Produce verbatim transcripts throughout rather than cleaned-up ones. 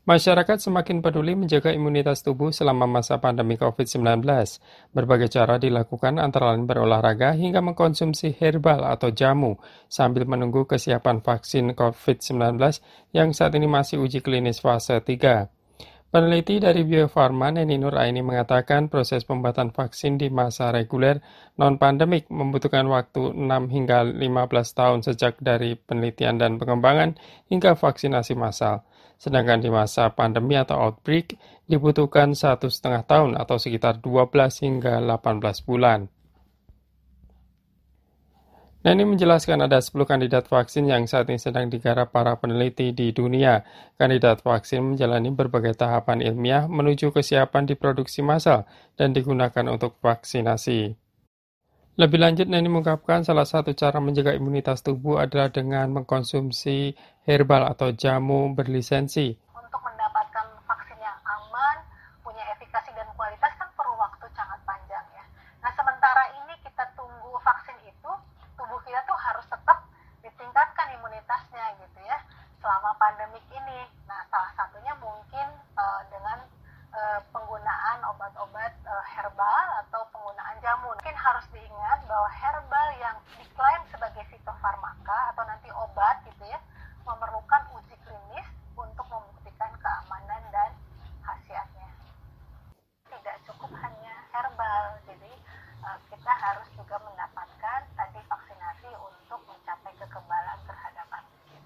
Masyarakat semakin peduli menjaga imunitas tubuh selama masa pandemi covid sembilan belas. Berbagai cara dilakukan antara lain berolahraga hingga mengkonsumsi herbal atau jamu sambil menunggu kesiapan vaksin covid sembilan belas yang saat ini masih uji klinis fase tiga. Peneliti dari Bio Farma, Neni Nur Aini, mengatakan proses pembuatan vaksin di masa reguler non-pandemik membutuhkan waktu enam hingga lima belas tahun sejak dari penelitian dan pengembangan hingga vaksinasi massal. Sedangkan di masa pandemi atau outbreak dibutuhkan satu setengah tahun atau sekitar dua belas hingga delapan belas bulan. Neni menjelaskan ada sepuluh kandidat vaksin yang saat ini sedang digarap para peneliti di dunia. Kandidat vaksin menjalani berbagai tahapan ilmiah menuju kesiapan diproduksi massal dan digunakan untuk vaksinasi. Lebih lanjut, Neni mengungkapkan salah satu cara menjaga imunitas tubuh adalah dengan mengkonsumsi herbal atau jamu berlisensi. Untuk mendapatkan vaksin yang aman, punya efikasi dan kualitas kan perlu waktu sangat panjang ya. Nah sementara ini kita tunggu vaksin itu, tubuh kita tuh harus tetap ditingkatkan imunitasnya gitu ya selama pandemik ini. Nah salah satunya mungkin uh, dengan uh, penggunaan obat-obat uh, herbal atau penggunaan jamu. Mungkin harus diingat bahwa herbal yang diklaim sebagai fitofarmaka atau nanti obat gitu ya memerlukan uji klinis untuk membuktikan keamanan dan khasiatnya. Tidak cukup hanya herbal, jadi uh, kita harus juga mendapatkan tadi vaksinasi untuk mencapai kekebalan terhadap antigen.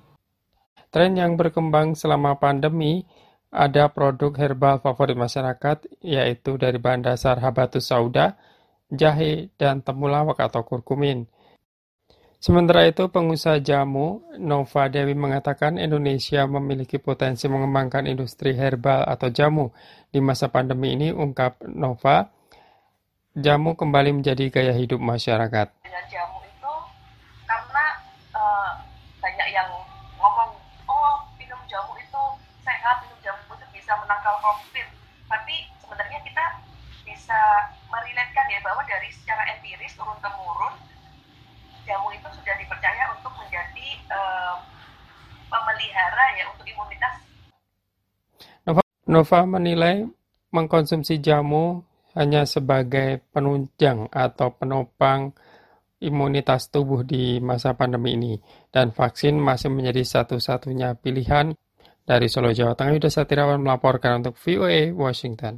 Tren yang berkembang selama pandemi, ada produk herbal favorit masyarakat, yaitu dari bahan dasar habatus sauda, jahe, dan temulawak atau kurkumin. Sementara itu, pengusaha jamu, Nova Dewi, mengatakan Indonesia memiliki potensi mengembangkan industri herbal atau jamu. Di masa pandemi ini, ungkap Nova, jamu kembali menjadi gaya hidup masyarakat. Dengan jamu itu, karena uh, banyak yang ngomong, oh minum jamu itu sehat, minum jamu itu bisa menangkal COVID. Tapi sebenarnya kita bisa meriletkan ya bahwa dari secara empiris turun-temurun, jamu itu sudah dipercaya untuk menjadi uh, pemelihara ya untuk imunitas. Nova, Nova menilai mengkonsumsi jamu hanya sebagai penunjang atau penopang imunitas tubuh di masa pandemi ini, dan vaksin masih menjadi satu-satunya pilihan. Dari Solo, Jawa Tengah, Yuda Satirawan melaporkan untuk V O A Washington.